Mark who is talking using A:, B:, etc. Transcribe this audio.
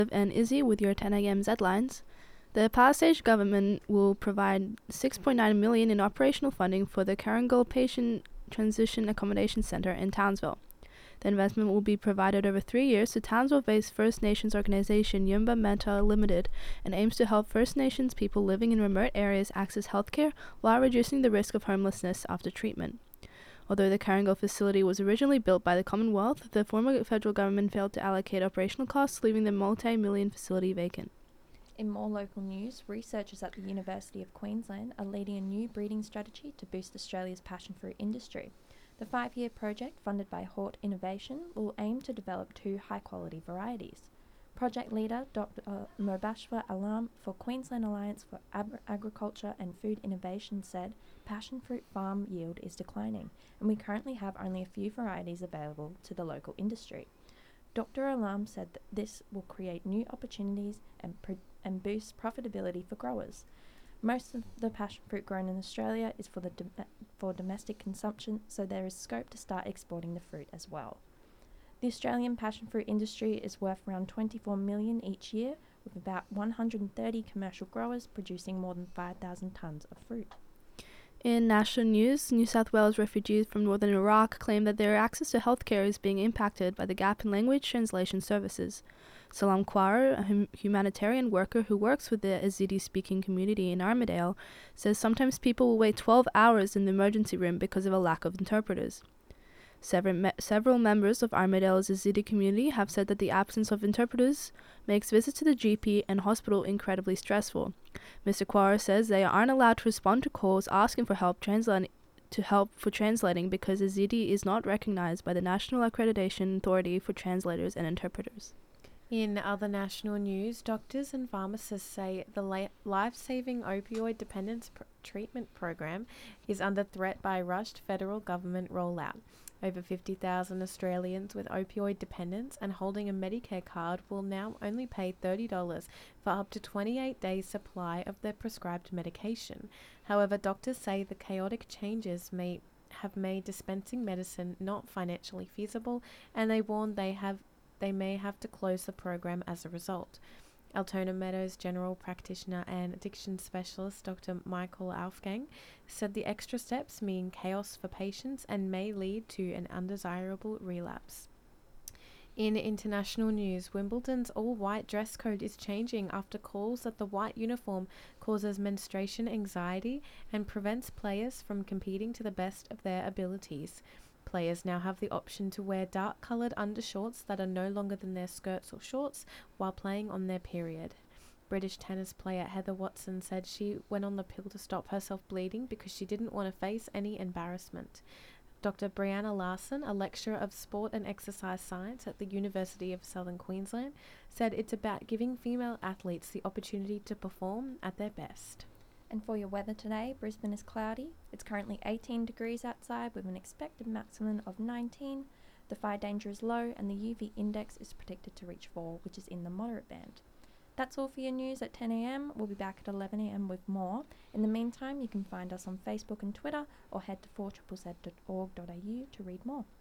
A: And Izzy with your 10 a.m. headlines. The Palisades government will provide $6.9 million in operational funding for the Carangal Patient Transition Accommodation Centre in Townsville. The investment will be provided over 3 years to Townsville-based First Nations organization Yumba Meta Limited and aims to help First Nations people living in remote areas access healthcare while reducing the risk of homelessness after treatment. Although the Carangal facility was originally built by the Commonwealth, the former federal government failed to allocate operational costs, leaving the multi-million facility vacant.
B: In more local news, researchers at the University of Queensland are leading a new breeding strategy to boost Australia's passion fruit industry. The 5-year project, funded by Hort Innovation, will aim to develop 2 high-quality varieties. Project leader Dr. Mobashwa Alam for Queensland Alliance for Agriculture and Food Innovation said, "Passion fruit farm yield is declining, and we currently have only a few varieties available to the local industry." Dr. Alam said that this will create new opportunities and boost profitability for growers. Most of the passion fruit grown in Australia is for domestic consumption, so there is scope to start exporting the fruit as well. The Australian passion fruit industry is worth around $24 million each year, with about 130 commercial growers producing more than 5,000 tonnes of fruit.
A: In national news, New South Wales refugees from northern Iraq claim that their access to healthcare is being impacted by the gap in language translation services. Salam Kwar, a humanitarian worker who works with the Yazidi-speaking community in Armidale, says sometimes people will wait 12 hours in the emergency room because of a lack of interpreters. Several members of Armidale's Yazidi community have said that the absence of interpreters makes visits to the GP and hospital incredibly stressful. Mr. Kwar says they aren't allowed to respond to calls asking for help translating because Yazidi is not recognized by the National Accreditation Authority for Translators and Interpreters.
C: In other national news, doctors and pharmacists say the life-saving opioid dependence treatment program is under threat by rushed federal government rollout. Over 50,000 Australians with opioid dependence and holding a Medicare card will now only pay $30 for up to 28 days' supply of their prescribed medication. However, doctors say the chaotic changes may have made dispensing medicine not financially feasible, and they warn they may have to close the program as a result. Altona Meadows general practitioner and addiction specialist Dr. Michael Alfgang said the extra steps mean chaos for patients and may lead to an undesirable relapse. In international news, Wimbledon's all-white dress code is changing after calls that the white uniform causes menstruation anxiety and prevents players from competing to the best of their abilities. Players now have the option to wear dark-coloured undershorts that are no longer than their skirts or shorts while playing on their period. British tennis player Heather Watson said she went on the pill to stop herself bleeding because she didn't want to face any embarrassment. Dr. Brianna Larson, a lecturer of sport and exercise science at the University of Southern Queensland, said it's about giving female athletes the opportunity to perform at their best.
B: And for your weather today, Brisbane is cloudy. It's currently 18 degrees outside with an expected maximum of 19. The fire danger is low and the UV index is predicted to reach 4, which is in the moderate band. That's all for your news at 10 a.m. We'll be back at 11 a.m. with more. In the meantime, you can find us on Facebook and Twitter or head to 4ZZZ.org.au to read more.